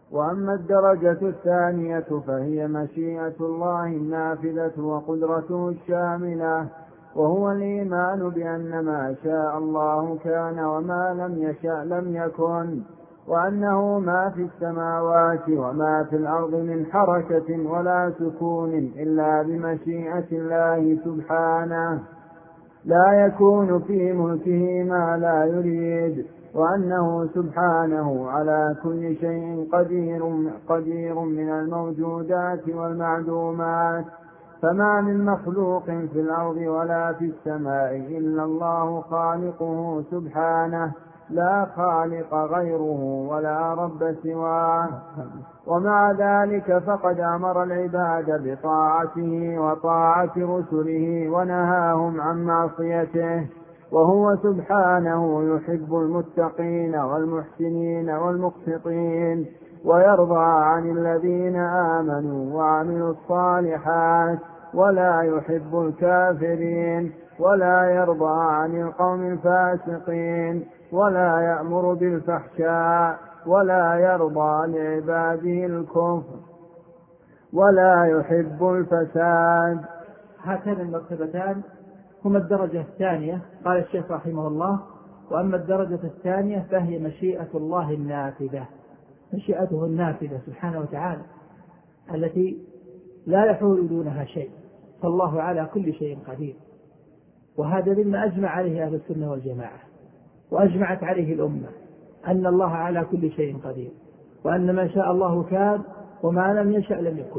وأما الدرجة الثانية فهي مشيئة الله النافذة وقدرته الشاملة، وهو الإيمان بأن ما شاء الله كان وما لم يشأ لم يكن، وأنه ما في السماوات وما في الأرض من حركة ولا سكون إلا بمشيئة الله سبحانه، لا يكون في ملكه ما لا يريد، وأنه سبحانه على كل شيء قدير من الموجودات والمعدومات، فما من مخلوق في الأرض ولا في السماء إلا الله خالقه سبحانه، لا خالق غيره ولا رب سواه. ومع ذلك فقد أمر العباد بطاعته وطاعة رسله ونهاهم عن معصيته، وهو سبحانه يحب المتقين والمحسنين والمقسطين، ويرضى عن الذين آمنوا وعملوا الصالحات، ولا يحب الكافرين، ولا يرضى عن القوم الفاسقين، ولا يأمر بالفحشاء، ولا يرضى لعباده الكفر، ولا يحب الفساد. هاتان المرتبتان هما الدرجة الثانية. قال الشيخ رحمه الله: وأما الدرجة الثانية فهي مشيئة الله النافذة، مشيئته النافذة سبحانه وتعالى التي لا يحول دونها شيء، فالله على كل شيء قدير. وهذا مما أجمع عليه أهل السنة والجماعة، وأجمعت عليه الأمة، أن الله على كل شيء قدير، وأن ما شاء الله كان وما لم يشأ لم يكن.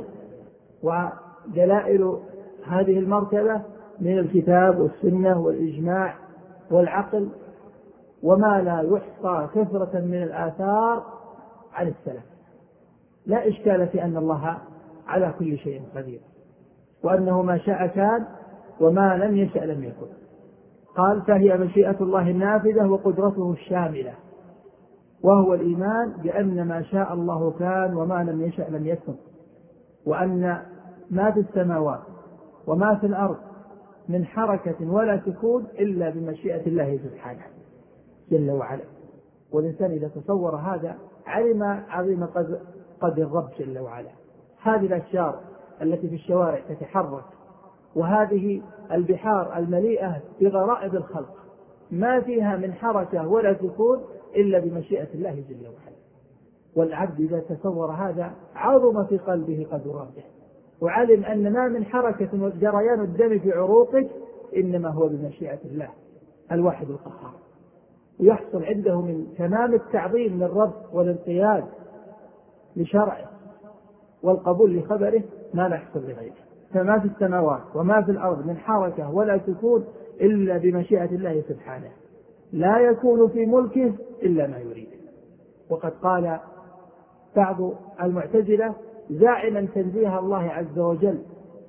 ودلائل هذه المرتبة من الكتاب والسنة والإجماع والعقل، وما لا يحصى كثرة من الآثار عن السلف. لا إشكال في أن الله على كل شيء قدير، وأنه ما شاء كان وما لم يشأ لم يكن. قال: فهي مشيئة الله النافذة وقدرته الشاملة، وهو الإيمان بأن ما شاء الله كان وما لم يشأ لم يكن، وأن ما في السماوات وما في الأرض من حركة ولا سكون إلا بمشيئة الله سبحانه جل وعلا. والإنسان إذا تصور هذا علم عظيم قدر الرب جل وعلا. هذه الأشجار التي في الشوارع تتحرك، وهذه البحار المليئة بغرائب الخلق ما فيها من حركة ولا سكون إلا بمشيئة الله جل وعلا. والعبد إذا تصور هذا عظم في قلبه قدر ربه، وعلم أن ما من حركة وجريان الدم في عروقك إنما هو بمشيئة الله الواحد القهار. ويحصل عنده من تمام التعظيم للرب والانقياد لشرعه والقبول لخبره ما لا يحصل لغيره. فما في السماوات وما في الأرض من حركة ولا سكون إلا بمشيئة الله سبحانه، لا يكون في ملكه إلا ما يريد. وقد قال بعض المعتزلة زاعما تنزيه الله عز وجل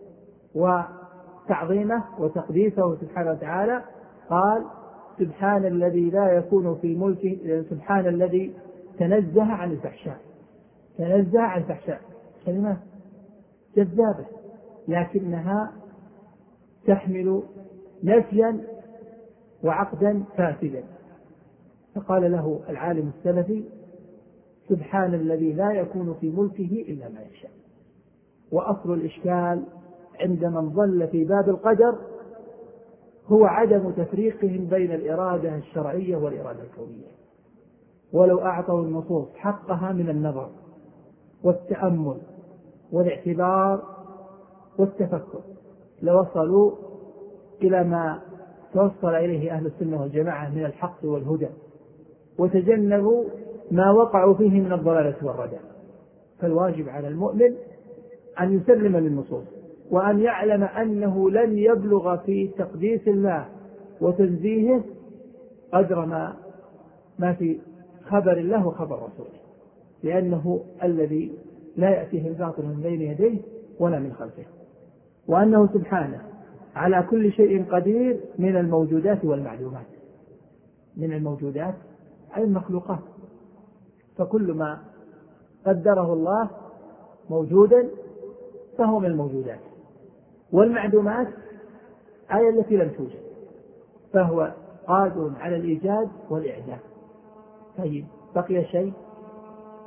وتعظيمه وتقديسه سبحانه وتعالى، قال: سبحان الذي لا يكون في ملكه، سبحان الذي تنزه عن الفحشاء. تنزه عن الفحشاء كلمة جذابة لكنها تحمل نفيا وعقدا فاسدا. فقال له العالم السلفي: سبحان الذي لا يكون في ملكه إلا ما يشاء. وأصل الإشكال عند من ظل في باب القدر هو عدم تفريقهم بين الإرادة الشرعية والإرادة الكونية. ولو أعطوا النصوص حقها من النظر والتأمل والاعتبار والتفكر لوصلوا إلى ما توصل إليه أهل السنة والجماعة من الحق والهدى، وتجنبوا ما وقعوا فيه من الضلالة والردى. فالواجب على المؤمن أن يسلم للنصوص، وأن يعلم أنه لن يبلغ في تقديس الله وتنزيهه قدر ما في خبر الله وخبر رسوله، لأنه الذي لا يأتيه الباطل من بين يديه ولا من خلفه. وأنه سبحانه على كل شيء قدير من الموجودات والمعلومات. من الموجودات أي المخلوقات، فكل ما قدره الله موجودا فهو من الموجودات. والمعدومات أي التي لم توجد، فهو قادر على الإيجاد والإعدام. طيب، بقي شيء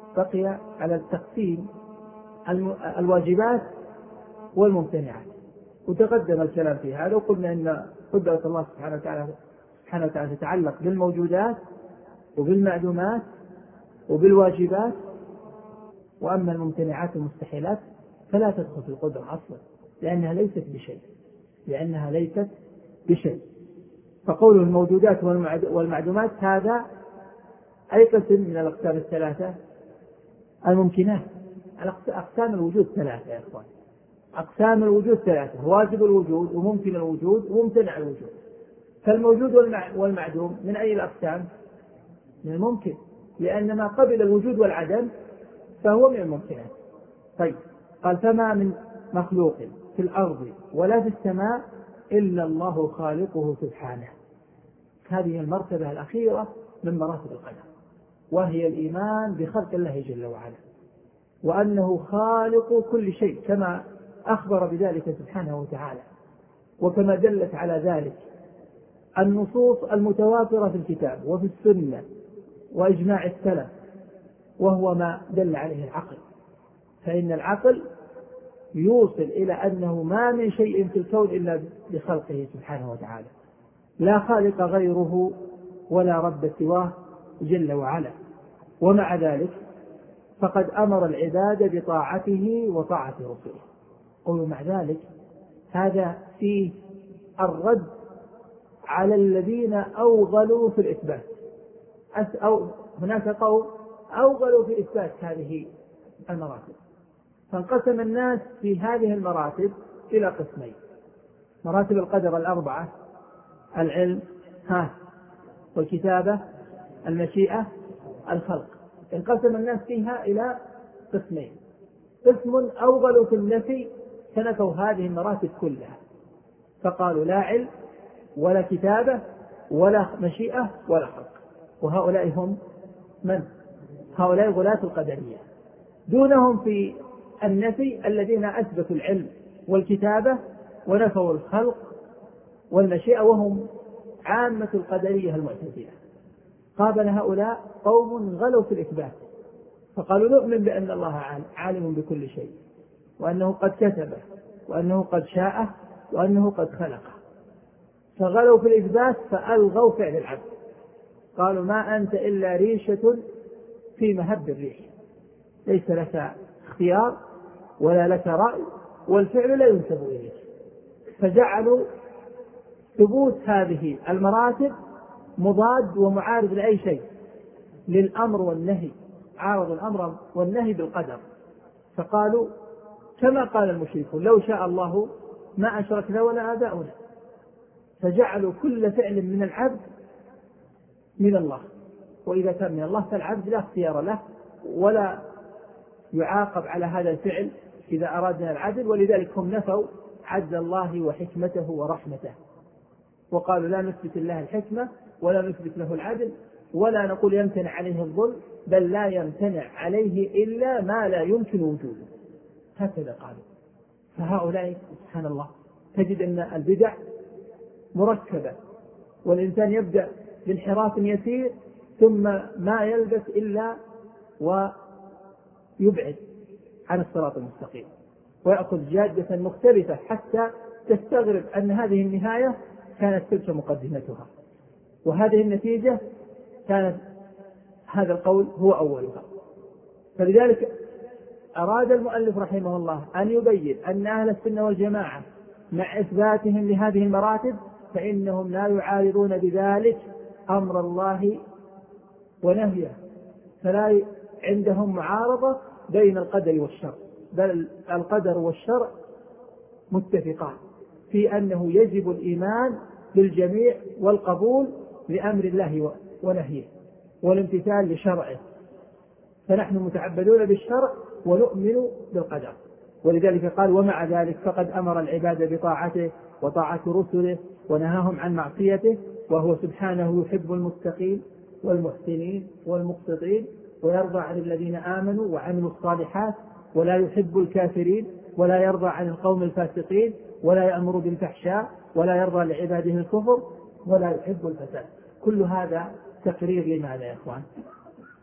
بقي على التقسيم الواجبات والممتنعات، وتقدم الكلام في هذا، وقلنا أن قدرة الله سبحانه وتعالى تتعلق بالموجودات وبالمعدومات وبالواجبات، وأما الممتنعات والمستحيلات فلا تدخل في القدرة أصلا، لأنها ليست بشيء. فقول الموجودات والمعدومات هذا أي قسم من الأقسام الثلاثة الممكنات. أقسام الوجود ثلاثة يا إخوان، أقسام الوجود ثلاثة: واجب الوجود وممكن الوجود وممتنع الوجود. فالموجود والمعدوم من أي الأقسام؟ من الممكن، لأن ما قبل الوجود والعدم فهو من الممكنات. طيب، قال: فما من مخلوق في الأرض ولا في السماء إلا الله خالقه سبحانه. هذه المرتبة الأخيرة من مراتب القدر، وهي الإيمان بخلق الله جل وعلا، وأنه خالق كل شيء كما أخبر بذلك سبحانه وتعالى، وكما دلت على ذلك النصوص المتواترة في الكتاب وفي السنة وإجماع السلف، وهو ما دل عليه العقل. فإن العقل يوصل إلى أنه ما من شيء في الكون إلا بخلقه سبحانه وتعالى، لا خالق غيره ولا رب سواه جل وعلا. ومع ذلك فقد أمر العباد بطاعته وطاعة رسله. قولوا مع ذلك هذا فيه الرد على الذين أوغلوا في الإثبات. هناك قوم أوغلوا في إثبات هذه المراتب، فانقسم الناس في هذه المراتب إلى قسمين: مراتب القدر الأربعة: العلم والكتابة، المشيئة، الخلق. انقسم الناس فيها إلى قسمين: قسم أوغلوا في النفي فنفوا هذه المراتب كلها، فقالوا لا علم ولا كتابة ولا مشيئة ولا خلق. وهؤلاء هم من؟ هؤلاء غلاة القدرية. دونهم في النفي الذين أثبتوا العلم والكتابة ونفوا الخلق والمشيئة، وهم عامة القدرية المعتزلة. قابل هؤلاء قوم غلوا في الإثبات، فقالوا نؤمن بأن الله عالم بكل شيء، وأنه قد كتبه، وأنه قد شاءه، وأنه قد خلقه. فغلوا في الإثبات فألغوا فعل العبد، قالوا ما أنت إلا ريشة في مهب الريح، ليس لك اختيار ولا لك رأي، والفعل لا ينسب إليك. فجعلوا ثبوت هذه المراتب مضاد ومعارض لأي شيء، للأمر والنهي، عارض الأمر والنهي بالقدر. فقالوا كما قال المشركون: لو شاء الله ما أشركنا ولا آباؤنا. فجعلوا كل فعل من العبد من الله، وإذا كان من الله فالعبد لا اختيار له ولا يعاقب على هذا الفعل إذا أرادنا العدل. ولذلك هم نفوا عدل الله وحكمته ورحمته، وقالوا لا نثبت الله الحكمة ولا نثبت له العدل، ولا نقول يمتنع عليه الظلم، بل لا يمتنع عليه إلا ما لا يمكن وجوده. هكذا قالوا. فهؤلاء سبحان الله تجد أن البدع مركبة، والإنسان يبدأ بانحراف يسير ثم ما يلبث إلا ويبعد عن الصراط المستقيم، ويأخذ جادة مختلفة حتى تستغرب أن هذه النهاية كانت تلك مقدمتها، وهذه النتيجة كانت هذا القول هو أولها. فلذلك أراد المؤلف رحمه الله أن يبين أن أهل السنة والجماعة مع إثباتهم لهذه المراتب فإنهم لا يعارضون بذلك أمر الله ونهيه، فلا عندهم معارضة بين القدر والشرع، بل القدر والشرع متفقان في أنه يجب الإيمان بالجميع والقبول لأمر الله ونهيه والامتثال لشرعه. فنحن متعبدون بالشرع ونؤمن بالقدر. ولذلك قال: ومع ذلك فقد أمر العباد بطاعته وطاعة رسله ونهاهم عن معصيته، وهو سبحانه يحب المتقين والمحسنين والمقسطين، ويرضى عن الذين آمنوا وعملوا الصالحات، ولا يحب الكافرين، ولا يرضى عن القوم الفاسقين، ولا يأمر بالفحشاء، ولا يرضى لعباده الكفر، ولا يحب الفساد. كل هذا تقرير لماذا يا إخوان؟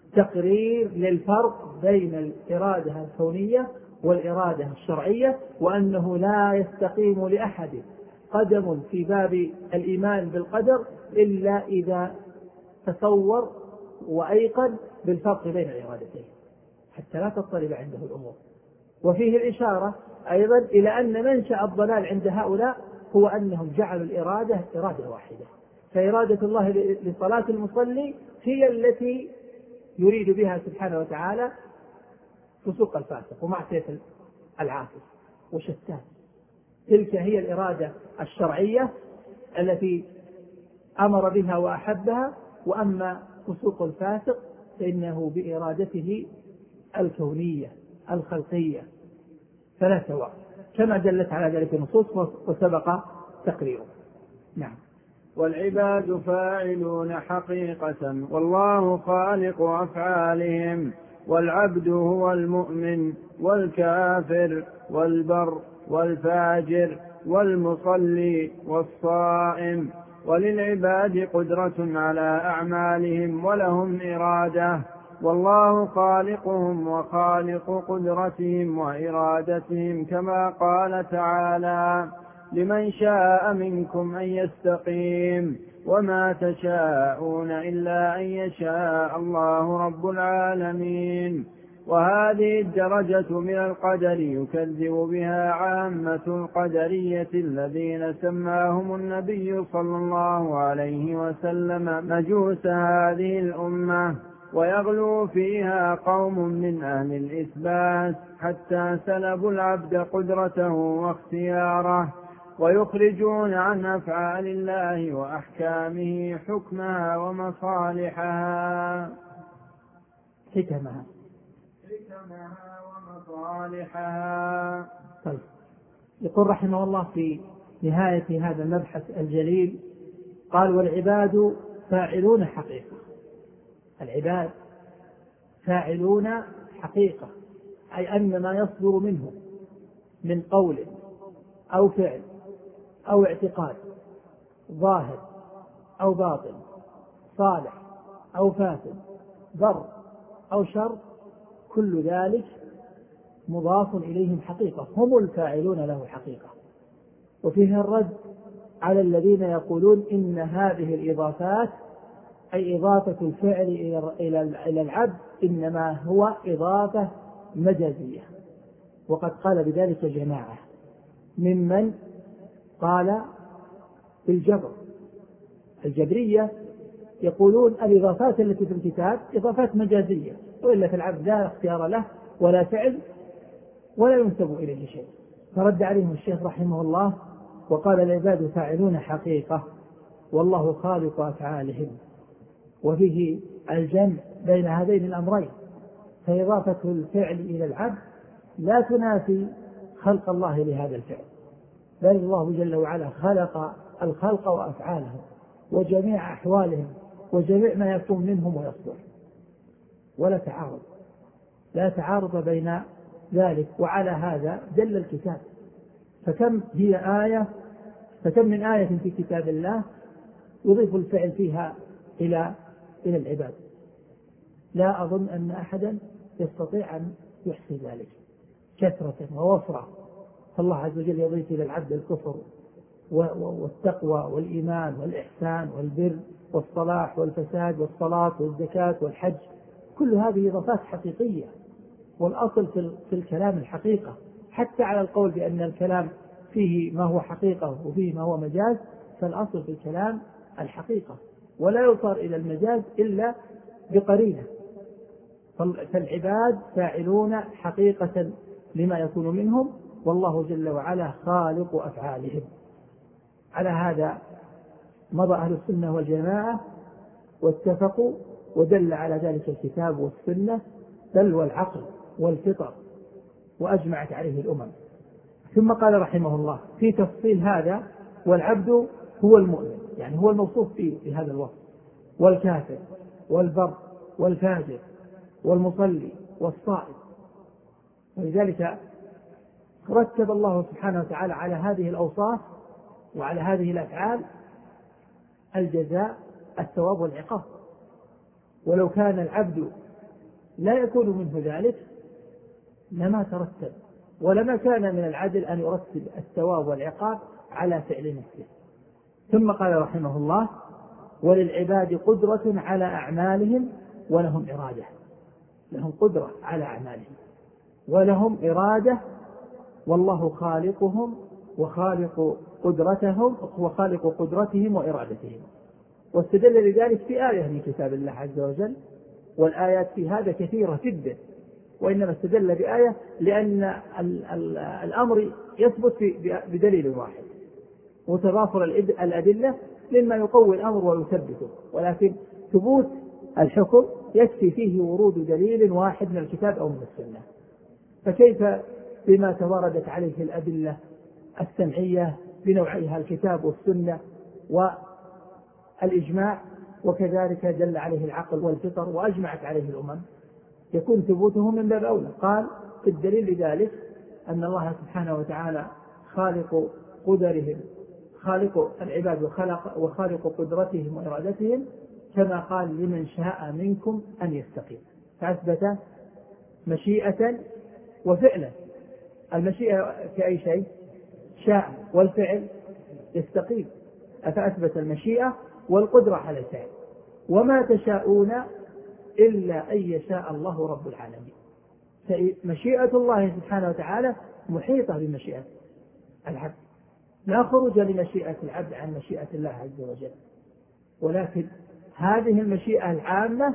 تقرير للفرق بين الإرادة الكونية والإرادة الشرعية، وأنه لا يستقيم لأحد قدم في باب الإيمان بالقدر إلا إذا تصور وأيقن بالفرق بين الإرادتين حتى لا تضطرب عنده الأمور. وفيه الإشارة أيضا إلى أن منشأ الضلال عند هؤلاء هو أنهم جعلوا الإرادة إرادة واحدة، فإرادة الله لصلاة المصلي هي التي يريد بها سبحانه وتعالى فسوق الفاسق ومعصية العاصي وشتان. تلك هي الإرادة الشرعية التي أمر بها وأحبها، وأما فسوق الفاسق فإنه بإرادته الكونية الخلقية فلا سواء، كما دلت على ذلك النصوص وسبق تقريره. نعم. والعباد فاعلون حقيقة والله خالق أفعالهم، والعبد هو المؤمن والكافر والبر والفاجر والمصلي والصائم، وللعباد قدرة على أعمالهم ولهم إرادة، والله خالقهم وخالق قدرتهم وإرادتهم، كما قال تعالى: لمن شاء منكم أن يستقيم وما تشاءون إلا أن يشاء الله رب العالمين. وهذه الدرجة من القدر يكذب بها عامة القدرية الذين سماهم النبي صلى الله عليه وسلم مجوس هذه الأمة، ويغلو فيها قوم من أهل الإثبات حتى سلبوا العبد قدرته واختياره، ويخرجون عن أفعال الله وأحكامه حكمها ومصالحها ومصالحها. طيب. يقول رحمه الله في نهاية هذا المبحث الجليل قال: والعباد فاعلون حقيقة. العباد فاعلون حقيقة، أي أن ما يصدر منهم من قول أو فعل أو اعتقاد ظاهر أو باطن، صالح أو فاسد، بر أو شر، كل ذلك مضاف إليهم حقيقة، هم الفاعلون له حقيقة. وفيه الرد على الذين يقولون إن هذه الإضافات أي إضافة الفعل إلى العبد إنما هو إضافة مجازية، وقد قال بذلك جماعة ممن قال بالجبر. الجبرية يقولون الإضافات التي في الكتاب إضافات مجازية، وإلا في العبد لا اختيار له ولا فعل ولا ينسب إليه شيء. فرد عليهم الشيخ رحمه الله وقال: العباد فاعلون حقيقة والله خالق أفعالهم. وفيه الجمع بين هذين الأمرين، فإضافة الفعل إلى العبد لا تنافي خلق الله لهذا الفعل، بل الله جل وعلا خلق الخلق وأفعالهم وجميع أحوالهم وجميع ما يكون منهم ويصدر، ولا تعارض، لا تعارض بين ذلك. وعلى هذا دل الكتاب، فكم من آية في كتاب الله يضيف الفعل فيها إلى العباد. لا أظن أن أحدا يستطيع أن يحصي ذلك كثرة ووفرة. فالله عز وجل يضيف إلى العبد الكفر والتقوى والإيمان والإحسان والبر والصلاح والفساد والصلاة والزكاة والحج، كل هذه إضافات حقيقية، والأصل في الكلام الحقيقة، حتى على القول بأن الكلام فيه ما هو حقيقة وفيه ما هو مجاز، فالأصل في الكلام الحقيقة، ولا يصار إلى المجاز إلا بقرينة. فالعباد فاعلون حقيقة لما يكون منهم، والله جل وعلا خالق أفعالهم. على هذا مضى أهل السنة والجماعة واتفقوا، ودل على ذلك الكتاب والسنة بل والعقل والفطر، وأجمعت عليه الأمم. ثم قال رحمه الله في تفصيل هذا: والعبد هو المؤمن، يعني هو الموصوف فيه بهذا الوصف، والكافر والبر والفاجر والمصلي والصائم. ولذلك رتب الله سبحانه وتعالى على هذه الأوصاف وعلى هذه الأفعال الجزاء، الثواب والعقاب. ولو كان العبد لا يكون منه ذلك لما ترتب، ولما كان من العدل أن يرتب الثواب والعقاب على فعل نفسه. ثم قال رحمه الله: وللعباد قدرة على أعمالهم ولهم إرادة. لهم قدرة على أعمالهم ولهم إرادة، والله خالقهم وخالق قدرتهم وإرادتهم. واستدل لذلك في آية من كتاب الله عز وجل، والآيات في هذا كثيرة جدا، وإنما استدل بآية لأن الأمر يثبت بدليل واحد، وتضافر الأدلة مما يقوي الأمر ويثبته، ولكن ثبوت الحكم يكفي فيه ورود دليل واحد من الكتاب أو من السنة. فكيف بما تواردت عليه الأدلة السمعية بنوعيها الكتاب والسنة والإجماع، وكذلك دل عليه العقل والفطر وأجمعت عليه الأمم، يكون ثبوته من باب أولى. قال: في الدليل لذلك أن الله سبحانه وتعالى خالق قدرهم، خالق العباد وخالق قدرتهم وإرادتهم، كما قال: لمن شاء منكم أن يستقيم. فأثبت مشيئة وفعلا. المشيئة كأي شيء شاء، والفعل يستقيم، فأثبت المشيئة والقدرة على الفعل. وما تشاءون إلا أن يشاء الله رب العالمين. فمشيئة الله سبحانه وتعالى محيطة بمشيئة العبد، لا خروج لمشيئة العبد عن مشيئة الله عز وجل. ولكن هذه المشيئة العامة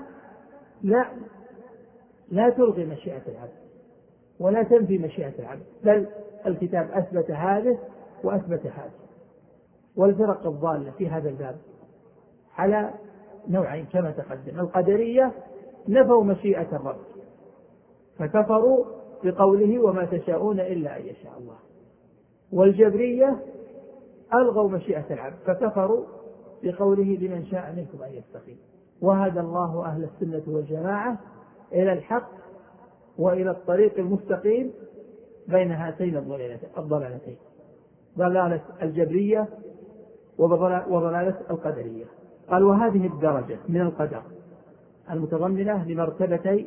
لا تلغي مشيئة العبد ولا تنفي مشيئة العبد، بل الكتاب أثبت هذه وأثبت هذه. والفرق الضالة في هذا الباب على نوعين كما تقدم: القدرية نفوا مشيئة الرب فكفروا بقوله: وما تشاءون إلا أن يشاء الله. والجبرية ألغوا مشيئة العبد فكفروا بقوله: لمن شاء منكم أن يستقيم. وهدى الله أهل السنة والجماعة إلى الحق وإلى الطريق المستقيم بين هاتين الضلالتين، ضلالة الجبرية وضلالة القدرية. قال: وهذه الدرجة من القدر المتضمنة لمرتبتي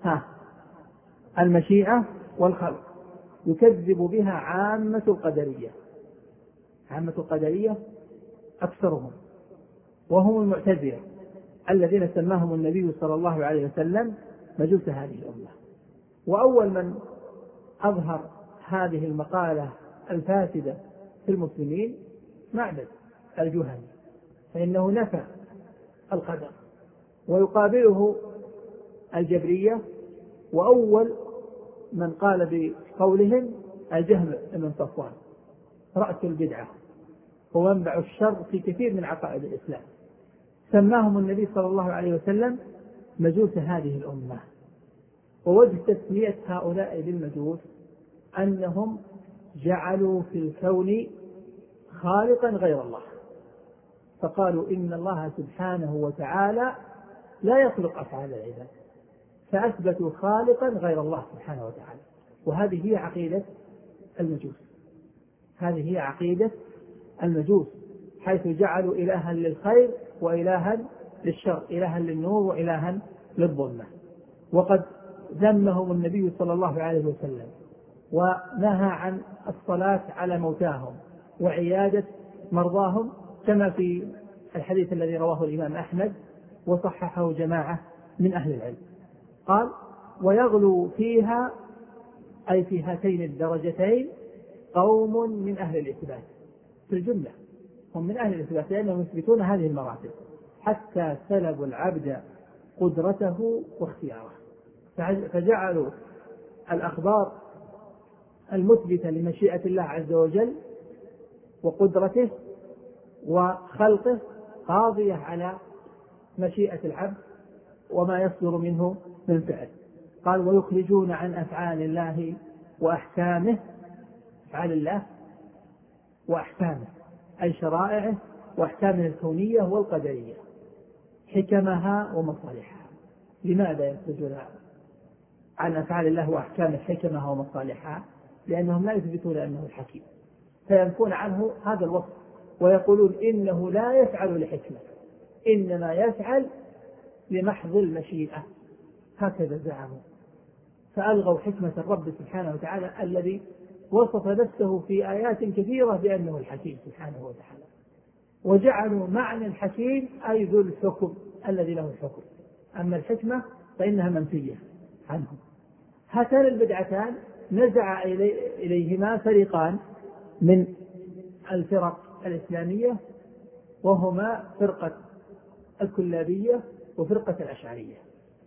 المشيئة والخلق يكذب بها عامة القدرية. عامة القدرية أكثرهم، وهم المعتزلة الذين سماهم النبي صلى الله عليه وسلم مجوس هذه الأمة. وأول من أظهر هذه المقالة الفاسدة في المسلمين معبد الجهني، فإنه نفى القدر، ويقابله الجبرية. وأول من قال بقولهم الجهم بن صفوان، رأس البدعة ومنبع الشر في كثير من عقائد الإسلام، سماهم النبي صلى الله عليه وسلم مجوس هذه الأمة. ووجه تسمية هؤلاء بالمجوس أنهم جعلوا في الكون خالقا غير الله، فقالوا إن الله سبحانه وتعالى لا يخلق أفعال العباد، فأثبتوا خالقا غير الله سبحانه وتعالى. وهذه هي عقيدة المجوس، هذه هي عقيدة المجوس، حيث جعلوا إلها للخير وإلها للشر، إلها للنور وإلها للظلمة. وقد ذمهم النبي صلى الله عليه وسلم ونهى عن الصلاة على موتاهم وعيادة مرضاهم، كما في الحديث الذي رواه الإمام أحمد وصححه جماعة من أهل العلم. قال: ويغلو فيها، أي في هاتين الدرجتين، قوم من أهل الإثبات. في الجملة هم من أهل الإثبات لأنهم يثبتون هذه المراتب حتى سلبوا العبد قدرته واختياره، فجعلوا الأخبار المثبتة لمشيئة الله عز وجل وقدرته وخلقه قاضية على مشيئة العبد وما يصدر منه من فعل. قال: ويخرجون عن أفعال الله وأحكامه، أفعال الله وأحكامه أي شرائعه وأحكامه الكونية والقدرية، حكمها ومصالحها. لماذا يخرجون عن أفعال الله وأحكامه حكمها ومصالحها؟ لأنهم لا يثبتون أنه الحكيم، فينفون عنه هذا الوصف ويقولون إنه لا يفعل لحكمة، إنما يفعل لمحض المشيئة، هكذا زعموا، فألغوا حكمة الرب سبحانه وتعالى الذي وصف نفسه في آيات كثيرة بأنه الحكيم سبحانه وتعالى، وجعلوا معنى الحكيم أي ذو الحكم الذي له الحكم، أما الحكمة فإنها منفية عنهم. هاتان البدعتان نزع إليهما فريقان من الفرق الإسلامية، وهما فرقة الكلابية وفرقة الأشعرية.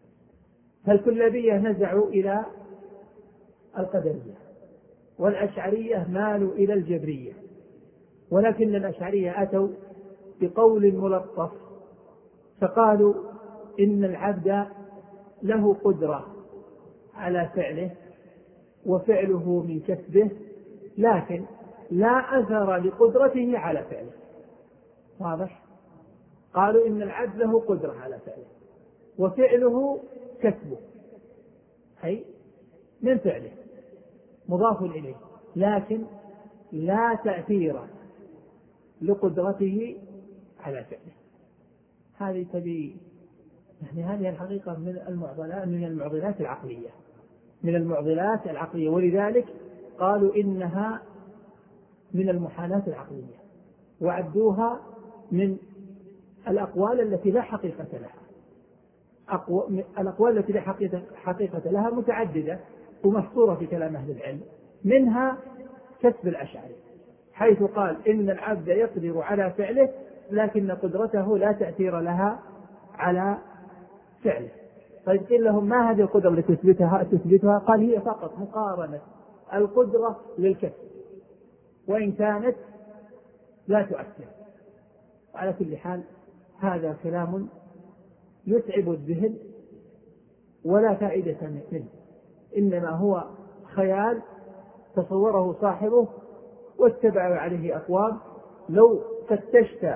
فالكلابية نزعوا إلى القدرية، والأشعرية مالوا إلى الجبرية، ولكن الأشعرية أتوا بقول ملطف فقالوا إن العبد له قدرة على فعله وفعله من كسبه، لكن لا أثر لقدرته على فعله. واضح؟ قالوا إن العبد له قدرة على فعله وفعله كسبه، أي من فعله مضاف إليه، لكن لا تأثير لقدرته على فعله. هذه تبي يعني هذه الحقيقة من المعضلات العقلية، من المعضلات العقلية، ولذلك قالوا إنها من المحالات العقلية، وعدوها من الأقوال التي لا حقيقة لها. الأقوال التي لا حقيقة لها متعددة ومحصورة في كلام أهل العلم، منها كسب الأشعري، حيث قال إن العبد يقدر على فعله لكن قدرته لا تأثير لها على فعله. طيب قيل لهم ما هذه القدرة التي تثبتها؟ قال هي فقط مقارنة القدرة للكسب، وإن كانت لا تؤثر. على كل حال هذا كلام يتعب الذهن ولا فائدة منه، إنما هو خيال تصوره صاحبه واتبع عليه أقوام لو فتشت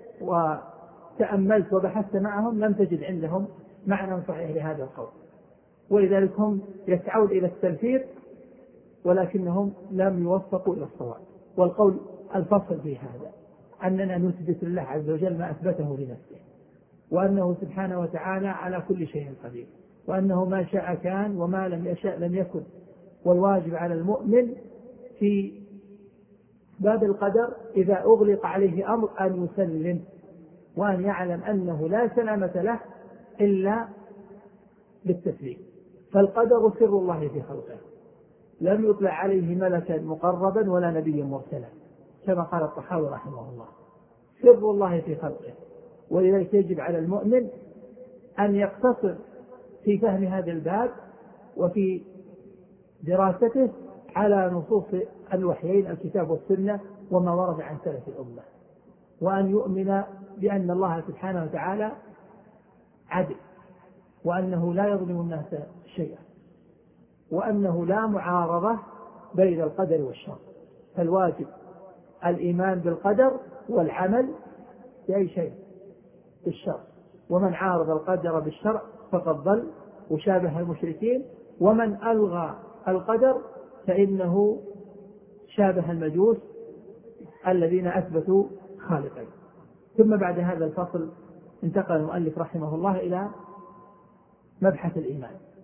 وتأملت وبحثت معهم لم تجد عندهم معنى صحيح لهذا القول، ولذلك هم يسعون إلى التنفير ولكنهم لم يوفقوا إلى الصواب. والقول الفصل في هذا أننا نثبت لله عز وجل ما أثبته لنفسه، وأنه سبحانه وتعالى على كل شيء قدير، وأنه ما شاء كان وما لم يشاء لم يكن. والواجب على المؤمن في باب القدر إذا أغلق عليه أمر أن يسلم، وأن يعلم أنه لا سلامة له إلا بالتسليم. فالقدر سر الله في خلقه، لم يطلع عليه ملكا مقربا ولا نبي مرسلا، كما قال الطحاوي رحمه الله، سر الله في خلقه. ولذلك يجب على المؤمن أن يقتصر في فهم هذا الباب وفي دراسته على نصوص الوحيين الكتاب والسنة وما ورد عن سلف الأمة، وأن يؤمن بأن الله سبحانه وتعالى عدل، وأنه لا يظلم الناس شيئا، وأنه لا معارضة بين القدر والشر. فالواجب الإيمان بالقدر والعمل بأي شيء بالشر، ومن عارض القدر بالشرع فقد ضل وشابه المشركين، ومن ألغى القدر فإنه شابه المجوس الذين أثبتوا خالقين. ثم بعد هذا الفصل انتقل المؤلف رحمه الله إلى مبحث الإيمان.